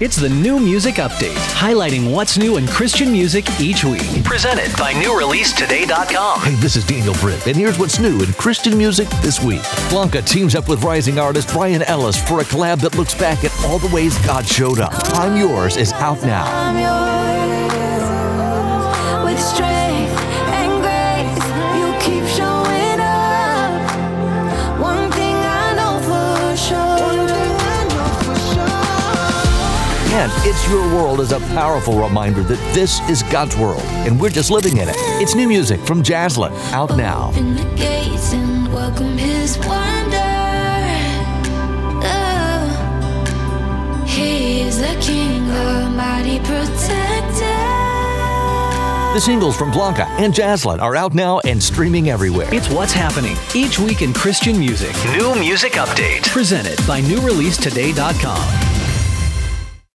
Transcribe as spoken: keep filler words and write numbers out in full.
It's the New Music Update, highlighting what's new in Christian music each week. Presented by new release today dot com. Hey, this is Daniel Britt, and here's what's new in Christian music this week. Blanca teams up with rising artist Brian Ellis for a collab that looks back at all the ways God showed up. I'm Yours is out now. I'm yours with strength and grace. You keep showing up. One thing I know for sure. And It's Your World is a powerful reminder that this is God's world, and we're just living in it. It's new music from Jaslyn, out now. Open the gates and welcome His wonder. Oh, He is the King, the mighty protector. The singles from Blanca and Jaslyn are out now and streaming everywhere. It's what's happening each week in Christian music. New Music Update. Presented by new release today dot com.